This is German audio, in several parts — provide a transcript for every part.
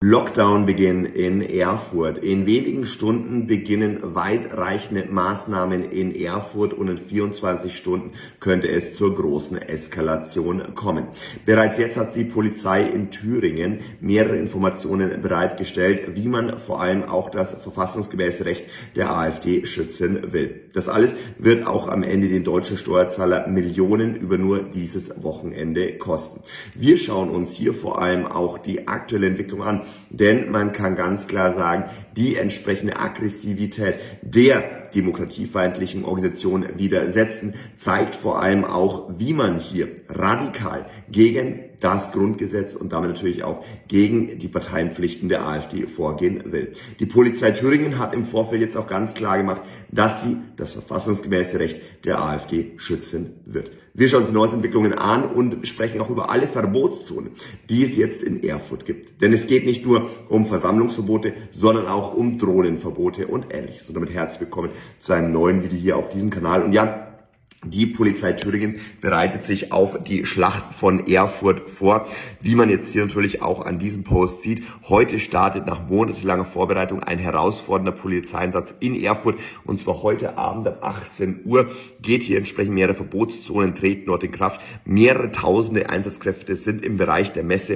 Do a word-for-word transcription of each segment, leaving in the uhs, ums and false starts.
Lockdown-Beginn in Erfurt. In wenigen Stunden beginnen weitreichende Maßnahmen in Erfurt und in vierundzwanzig Stunden könnte es zur großen Eskalation kommen. Bereits jetzt hat die Polizei in Thüringen mehrere Informationen bereitgestellt, wie man vor allem auch das verfassungsgemäße Recht der AfD schützen will. Das alles wird auch am Ende den deutschen Steuerzahler Millionen über nur dieses Wochenende kosten. Wir schauen uns hier vor allem auch die aktuelle Entwicklung an. Denn man kann ganz klar sagen, die entsprechende Aggressivität der demokratiefeindlichen Organisationen widersetzen, zeigt vor allem auch, wie man hier radikal gegen das Grundgesetz und damit natürlich auch gegen die Parteienpflichten der AfD vorgehen will. Die Polizei Thüringen hat im Vorfeld jetzt auch ganz klar gemacht, dass sie das verfassungsgemäße Recht der AfD schützen wird. Wir schauen uns die neuesten Entwicklungen an und sprechen auch über alle Verbotszonen, die es jetzt in Erfurt gibt. Denn es geht nicht nur um Versammlungsverbote, sondern auch um Drohnenverbote und Ähnliches. Und damit herzlich willkommen zu einem neuen Video hier auf diesem Kanal. Und ja, die Polizei Thüringen bereitet sich auf die Schlacht von Erfurt vor, wie man jetzt hier natürlich auch an diesem Post sieht. Heute startet nach monatelanger Vorbereitung ein herausfordernder Polizeieinsatz in Erfurt und zwar heute Abend ab achtzehn Uhr geht hier entsprechend mehrere Verbotszonen treten dort in Kraft. Mehrere tausende Einsatzkräfte sind im Bereich der Messe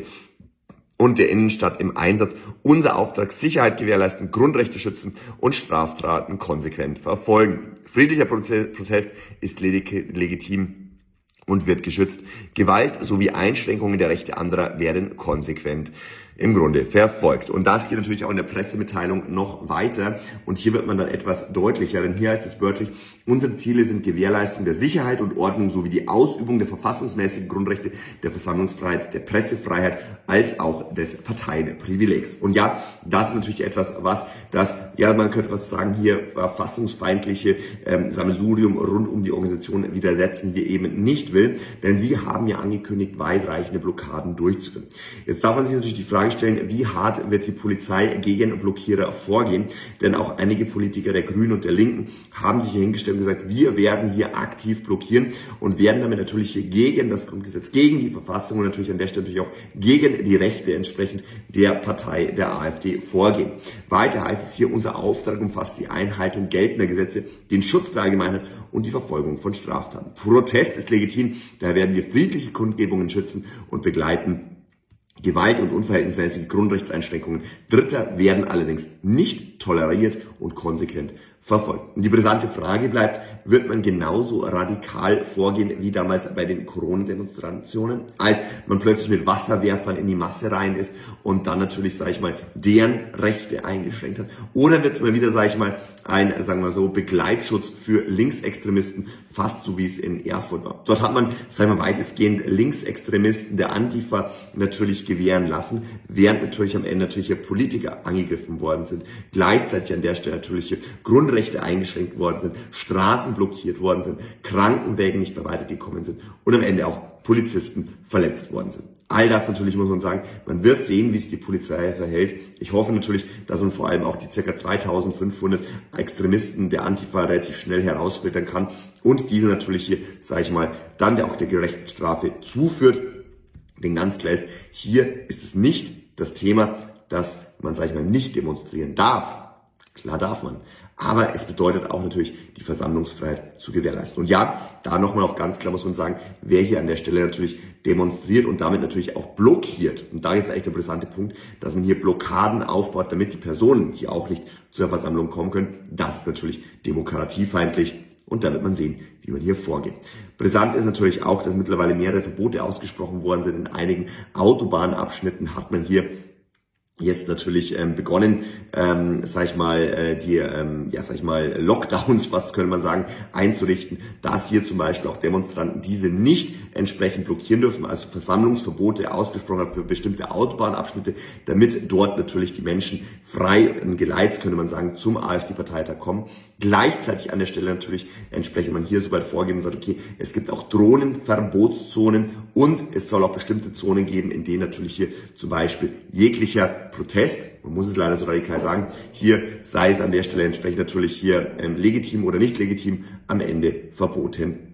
und der Innenstadt im Einsatz. Unser Auftrag: Sicherheit gewährleisten, Grundrechte schützen und Straftaten konsequent verfolgen. Friedlicher Protest ist legitim und wird geschützt. Gewalt sowie Einschränkungen der Rechte anderer werden konsequent im Grunde verfolgt. Und das geht natürlich auch in der Pressemitteilung noch weiter. Und hier wird man dann etwas deutlicher, denn hier heißt es wörtlich: Unsere Ziele sind Gewährleistung der Sicherheit und Ordnung sowie die Ausübung der verfassungsmäßigen Grundrechte, der Versammlungsfreiheit, der Pressefreiheit, als auch des Parteienprivilegs. Und ja, das ist natürlich etwas, was das, ja, man könnte was sagen, hier verfassungsfeindliche ähm, Sammelsurium rund um die Organisation widersetzen, hier eben nicht will, denn sie haben ja angekündigt, weitreichende Blockaden durchzuführen. Jetzt darf man sich natürlich die Frage stellen, wie hart wird die Polizei gegen Blockierer vorgehen, denn auch einige Politiker der Grünen und der Linken haben sich hier hingestellt und gesagt, wir werden hier aktiv blockieren und werden damit natürlich hier gegen das Grundgesetz, gegen die Verfassung und natürlich an der Stelle natürlich auch gegen die Rechte entsprechend der Partei der AfD vorgehen. Weiter heißt es hier, unser Auftrag umfasst die Einhaltung geltender Gesetze, den Schutz der Allgemeinheit und die Verfolgung von Straftaten. Protest ist legitim, daher werden wir friedliche Kundgebungen schützen und begleiten. Gewalt und unverhältnismäßige Grundrechtseinschränkungen Dritter werden allerdings nicht toleriert und konsequent verfolgt. Und die brisante Frage bleibt, wird man genauso radikal vorgehen wie damals bei den Corona-Demonstrationen, als man plötzlich mit Wasserwerfern in die Masse rein ist und dann natürlich, sage ich mal, deren Rechte eingeschränkt hat? Oder wird es mal wieder, sage ich mal, ein, sagen wir so, Begleitschutz für Linksextremisten, fast so wie es in Erfurt war? Dort hat man, sagen wir, weitestgehend Linksextremisten der Antifa natürlich gewähren lassen, während natürlich am Ende natürlich hier Politiker angegriffen worden sind, gleichzeitig an der Stelle natürlich hier Grundrechte Rechte eingeschränkt worden sind, Straßen blockiert worden sind, Krankenwägen nicht mehr weitergekommen sind und am Ende auch Polizisten verletzt worden sind. All das natürlich muss man sagen, man wird sehen, wie sich die Polizei verhält. Ich hoffe natürlich, dass man vor allem auch die ca. zweitausendfünfhundert Extremisten der Antifa relativ schnell herausfiltern kann und diese natürlich hier, sage ich mal, dann auch der gerechten Strafe zuführt. Denn ganz klar ist, hier ist es nicht das Thema, dass man, sage ich mal, nicht demonstrieren darf. Klar darf man. Aber es bedeutet auch natürlich, die Versammlungsfreiheit zu gewährleisten. Und ja, da nochmal auch ganz klar muss man sagen, wer hier an der Stelle natürlich demonstriert und damit natürlich auch blockiert. Und da ist eigentlich der brisante Punkt, dass man hier Blockaden aufbaut, damit die Personen hier auch nicht zur Versammlung kommen können. Das ist natürlich demokratiefeindlich. Und da wird man sehen, wie man hier vorgeht. Brisant ist natürlich auch, dass mittlerweile mehrere Verbote ausgesprochen worden sind. In einigen Autobahnabschnitten hat man hier jetzt natürlich ähm, begonnen, ähm, sag ich mal, äh, die, ähm, ja, sag ich mal, Lockdowns, fast könnte man sagen, einzurichten, dass hier zum Beispiel auch Demonstranten diese nicht entsprechend blockieren dürfen, also Versammlungsverbote ausgesprochen hat für bestimmte Autobahnabschnitte, damit dort natürlich die Menschen frei im Geleits, könnte man sagen, zum AfD-Parteitag kommen. Gleichzeitig an der Stelle natürlich entsprechend man hier so weit vorgehen und sagt, okay, es gibt auch Drohnenverbotszonen und es soll auch bestimmte Zonen geben, in denen natürlich hier zum Beispiel jeglicher Protest, man muss es leider so radikal sagen, hier sei es an der Stelle entsprechend natürlich hier ähm, legitim oder nicht legitim, am Ende verboten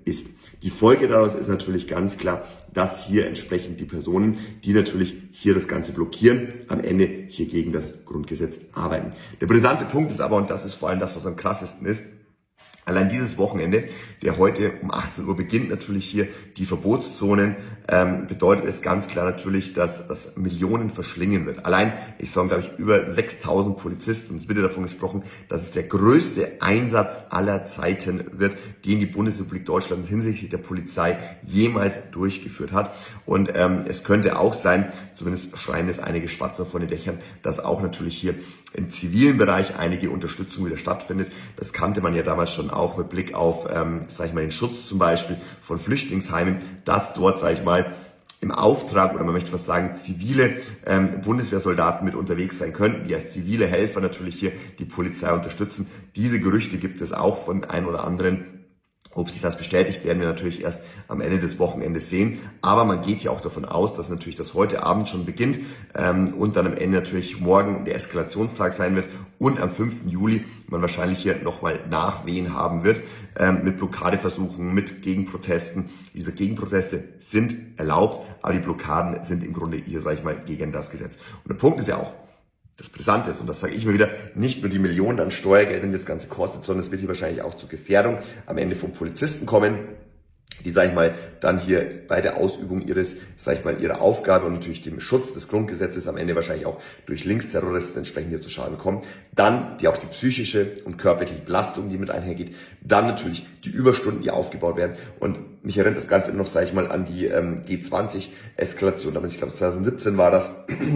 ist. Die Folge daraus ist natürlich ganz klar, dass hier entsprechend die Personen, die natürlich hier das Ganze blockieren, am Ende hier gegen das Grundgesetz arbeiten. Der brisante Punkt ist aber, und das ist vor allem das, was am krassesten ist, allein dieses Wochenende, der heute um achtzehn Uhr beginnt, natürlich hier die Verbotszonen, ähm, bedeutet es ganz klar natürlich, dass das Millionen verschlingen wird. Allein, ich sage, glaube ich, über sechstausend Polizisten, es wird ja davon gesprochen, dass es der größte Einsatz aller Zeiten wird, den die Bundesrepublik Deutschland hinsichtlich der Polizei jemals durchgeführt hat. Und ähm, es könnte auch sein, zumindest schreien es einige Spatzer von den Dächern, dass auch natürlich hier im zivilen Bereich einige Unterstützung wieder stattfindet. Das kannte man ja damals schon auch mit Blick auf, ähm, sag ich mal, den Schutz zum Beispiel von Flüchtlingsheimen, dass dort, sag ich mal, im Auftrag oder man möchte fast sagen, zivile ähm, Bundeswehrsoldaten mit unterwegs sein könnten, die als zivile Helfer natürlich hier die Polizei unterstützen. Diese Gerüchte gibt es auch von ein oder anderen. Ob sich das bestätigt, werden wir natürlich erst am Ende des Wochenendes sehen. Aber man geht ja auch davon aus, dass natürlich das heute Abend schon beginnt ähm, und dann am Ende natürlich morgen der Eskalationstag sein wird und am fünften Juli man wahrscheinlich hier nochmal Nachwehen haben wird ähm, mit Blockadeversuchen, mit Gegenprotesten. Diese Gegenproteste sind erlaubt, aber die Blockaden sind im Grunde hier, sage ich mal, gegen das Gesetz. Und der Punkt ist ja auch, das Brisante ist, und das sage ich mir wieder, nicht nur die Millionen an Steuergeldern, die das Ganze kostet, sondern es wird hier wahrscheinlich auch zu Gefährdung am Ende von Polizisten kommen, die, sag ich mal, dann hier bei der Ausübung ihres, sag ich mal, ihrer Aufgabe und natürlich dem Schutz des Grundgesetzes am Ende wahrscheinlich auch durch Linksterroristen entsprechend hier zu Schaden kommen. Dann die auch die psychische und körperliche Belastung, die mit einhergeht. Dann natürlich die Überstunden, die aufgebaut werden. Und mich erinnert das Ganze immer noch, sage ich mal, an die ähm, G zwanzig-Eskalation. Damals, ich glaube zwanzig siebzehn war das,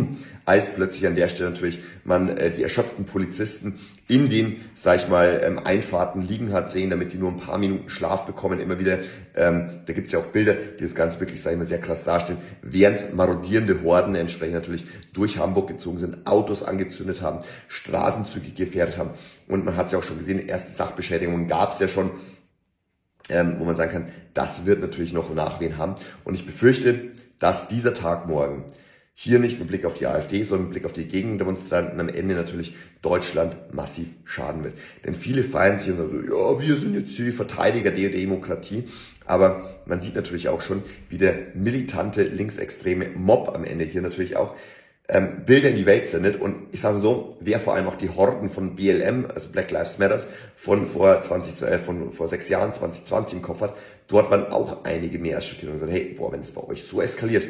als plötzlich an der Stelle natürlich man äh, die erschöpften Polizisten in den, sag ich mal, ähm, Einfahrten liegen hat sehen, damit die nur ein paar Minuten Schlaf bekommen, immer wieder. Ähm, da gibt's ja auch Bilder, die das Ganze wirklich, sag ich mal, sehr krass darstellen, während marodierende Horden entsprechend natürlich durch Hamburg gezogen sind, Autos angezündet haben, Straßenzüge gefährdet haben. Und man hat es ja auch schon gesehen, erste Sachbeschädigungen gab's ja schon, ähm, wo man sagen kann, das wird natürlich noch Nachwehen haben. Und ich befürchte, dass dieser Tag morgen hier nicht mit Blick auf die AfD, sondern mit Blick auf die Gegendemonstranten am Ende natürlich Deutschland massiv schaden wird. Denn viele feiern sich und sagen so, ja, wir sind jetzt die Verteidiger der Demokratie. Aber man sieht natürlich auch schon, wie der militante linksextreme Mob am Ende hier natürlich auch ähm, Bilder in die Welt sendet. Und ich sage so, wer vor allem auch die Horden von B L M, also Black Lives Matters, von vor zwanzig, äh, von vor sechs Jahren, zwanzig zwanzig im Kopf hat, dort waren auch einige mehr als schockiert und sagen, hey, boah, wenn es bei euch so eskaliert,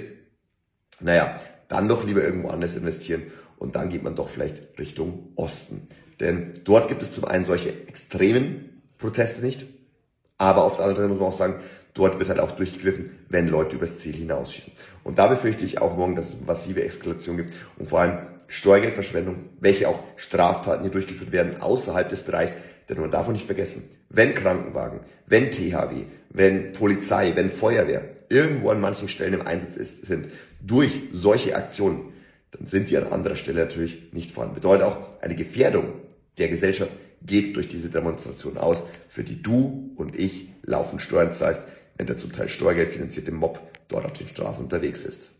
naja, dann doch lieber irgendwo anders investieren und dann geht man doch vielleicht Richtung Osten. Denn dort gibt es zum einen solche extremen Proteste nicht, aber auf der anderen Seite muss man auch sagen, dort wird halt auch durchgegriffen, wenn Leute übers Ziel hinausschießen. Und da befürchte ich auch morgen, dass es massive Eskalation gibt und vor allem Steuergeldverschwendung, welche auch Straftaten hier durchgeführt werden außerhalb des Bereichs. Denn man darf auch nicht vergessen, wenn Krankenwagen, wenn T H W, wenn Polizei, wenn Feuerwehr irgendwo an manchen Stellen im Einsatz ist, sind durch solche Aktionen, dann sind die an anderer Stelle natürlich nicht vorhanden. Bedeutet auch, eine Gefährdung der Gesellschaft geht durch diese Demonstration aus, für die du und ich laufend Steuern zahlst, wenn der zum Teil steuergeldfinanzierte Mob dort auf den Straßen unterwegs ist.